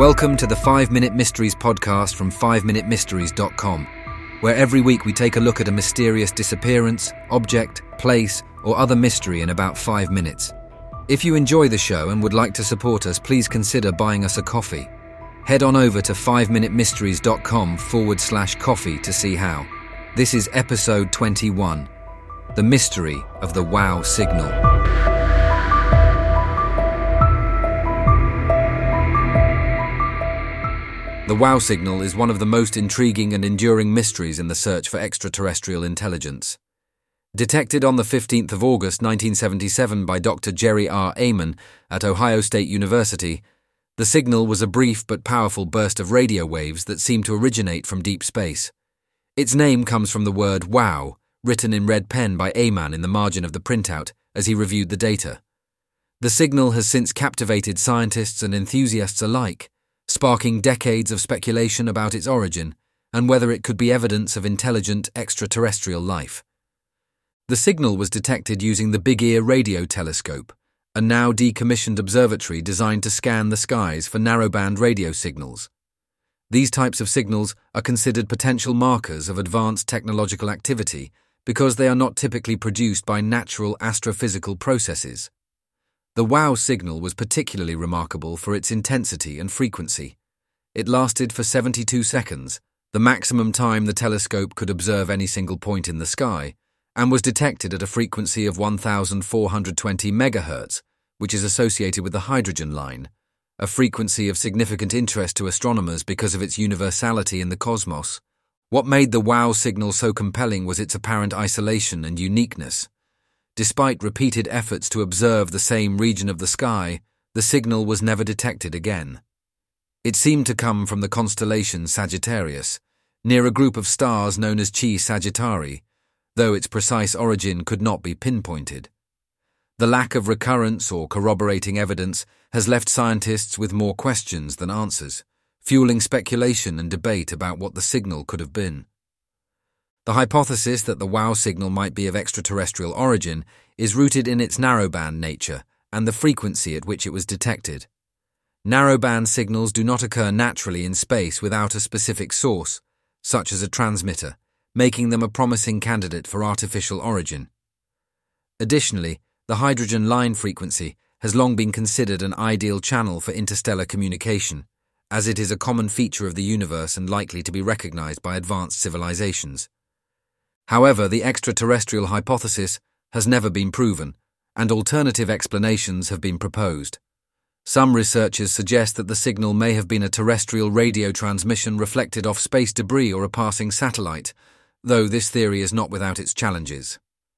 Welcome to the 5-Minute Mysteries podcast from 5minutemysteries.com, where every week we take a look at a mysterious disappearance, object, place, or other mystery in about 5 minutes. If you enjoy the show and would like to support us, please consider buying us a coffee. Head on over to 5minutemysteries.com/coffee to see how. This is episode 21, The Mystery of the WOW Signal. The WOW signal is one of the most intriguing and enduring mysteries in the search for extraterrestrial intelligence. Detected on the 15th of August 1977 by Dr. Jerry R. Ehman at Ohio State University, the signal was a brief but powerful burst of radio waves that seemed to originate from deep space. Its name comes from the word WOW, written in red pen by Ehman in the margin of the printout as he reviewed the data. The signal has since captivated scientists and enthusiasts alike, sparking decades of speculation about its origin and whether it could be evidence of intelligent extraterrestrial life. The signal was detected using the Big Ear Radio Telescope, a now decommissioned observatory designed to scan the skies for narrowband radio signals. These types of signals are considered potential markers of advanced technological activity because they are not typically produced by natural astrophysical processes. The WOW signal was particularly remarkable for its intensity and frequency. It lasted for 72 seconds, the maximum time the telescope could observe any single point in the sky, and was detected at a frequency of 1,420 MHz, which is associated with the hydrogen line, a frequency of significant interest to astronomers because of its universality in the cosmos. What made the WOW signal so compelling was its apparent isolation and uniqueness. Despite repeated efforts to observe the same region of the sky, the signal was never detected again. It seemed to come from the constellation Sagittarius, near a group of stars known as Chi Sagittarii, though its precise origin could not be pinpointed. The lack of recurrence or corroborating evidence has left scientists with more questions than answers, fueling speculation and debate about what the signal could have been. The hypothesis that the WOW signal might be of extraterrestrial origin is rooted in its narrowband nature and the frequency at which it was detected. Narrowband signals do not occur naturally in space without a specific source, such as a transmitter, making them a promising candidate for artificial origin. Additionally, the hydrogen line frequency has long been considered an ideal channel for interstellar communication, as it is a common feature of the universe and likely to be recognized by advanced civilizations. However, the extraterrestrial hypothesis has never been proven, and alternative explanations have been proposed. Some researchers suggest that the signal may have been a terrestrial radio transmission reflected off space debris or a passing satellite, though this theory is not without its challenges.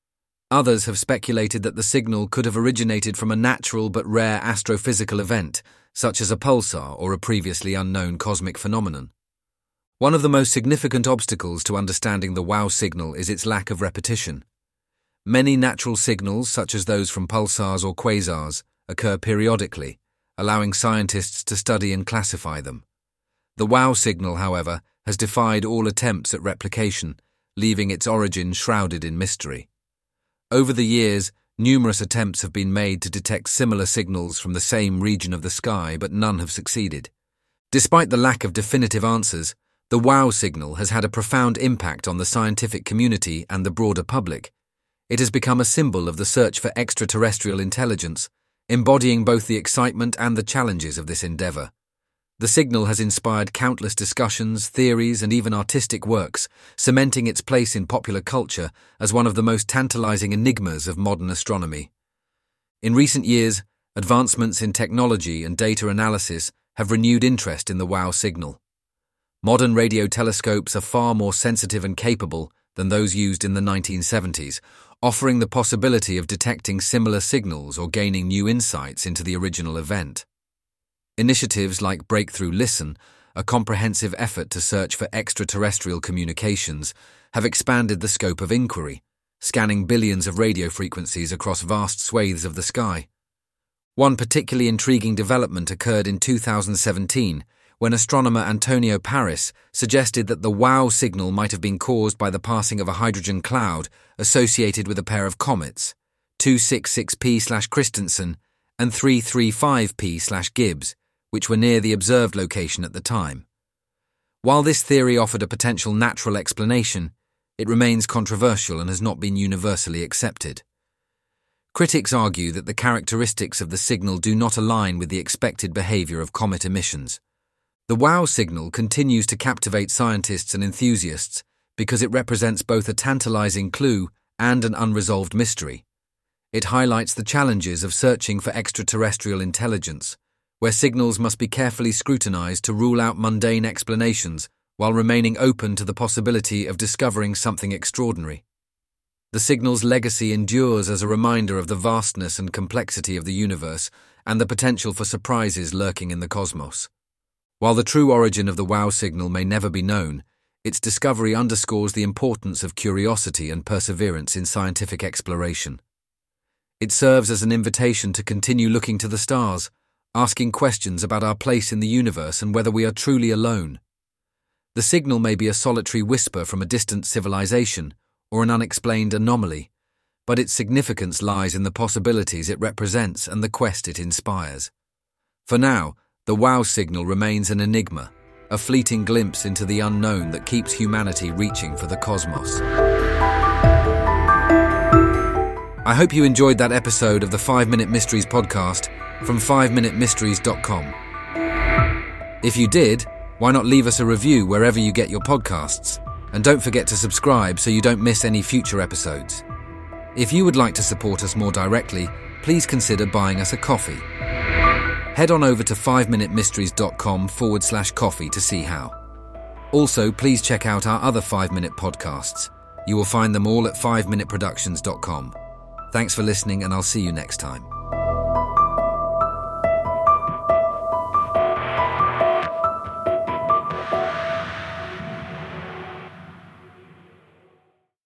Others have speculated that the signal could have originated from a natural but rare astrophysical event, such as a pulsar or a previously unknown cosmic phenomenon. One of the most significant obstacles to understanding the WOW signal is its lack of repetition. Many natural signals, such as those from pulsars or quasars, occur periodically, allowing scientists to study and classify them. The WOW signal, however, has defied all attempts at replication, leaving its origin shrouded in mystery. Over the years, numerous attempts have been made to detect similar signals from the same region of the sky, but none have succeeded. Despite the lack of definitive answers, the WOW signal has had a profound impact on the scientific community and the broader public. It has become a symbol of the search for extraterrestrial intelligence, embodying both the excitement and the challenges of this endeavor. The signal has inspired countless discussions, theories, and even artistic works, cementing its place in popular culture as one of the most tantalizing enigmas of modern astronomy. In recent years, advancements in technology and data analysis have renewed interest in the WOW signal. Modern radio telescopes are far more sensitive and capable than those used in the 1970s, offering the possibility of detecting similar signals or gaining new insights into the original event. Initiatives like Breakthrough Listen, a comprehensive effort to search for extraterrestrial communications, have expanded the scope of inquiry, scanning billions of radio frequencies across vast swathes of the sky. One particularly intriguing development occurred in 2017, when astronomer Antonio Paris suggested that the WOW signal might have been caused by the passing of a hydrogen cloud associated with a pair of comets, 266P/Christensen and 335P/Gibbs, which were near the observed location at the time. While this theory offered a potential natural explanation, it remains controversial and has not been universally accepted. Critics argue that the characteristics of the signal do not align with the expected behavior of comet emissions. The WOW signal continues to captivate scientists and enthusiasts because it represents both a tantalizing clue and an unresolved mystery. It highlights the challenges of searching for extraterrestrial intelligence, where signals must be carefully scrutinized to rule out mundane explanations while remaining open to the possibility of discovering something extraordinary. The signal's legacy endures as a reminder of the vastness and complexity of the universe and the potential for surprises lurking in the cosmos. While the true origin of the WOW signal may never be known, its discovery underscores the importance of curiosity and perseverance in scientific exploration. It serves as an invitation to continue looking to the stars, asking questions about our place in the universe and whether we are truly alone. The signal may be a solitary whisper from a distant civilization or an unexplained anomaly, but its significance lies in the possibilities it represents and the quest it inspires. For now, the WOW signal remains an enigma, a fleeting glimpse into the unknown that keeps humanity reaching for the cosmos. I hope you enjoyed that episode of the 5 Minute Mysteries podcast from 5minutemysteries.com. If you did, why not leave us a review wherever you get your podcasts? And don't forget to subscribe so you don't miss any future episodes. If you would like to support us more directly, please consider buying us a coffee. Head on over to 5minutemysteries.com/coffee to see how. Also, please check out our other 5-minute podcasts. You will find them all at 5minuteproductions.com. Thanks for listening, and I'll see you next time.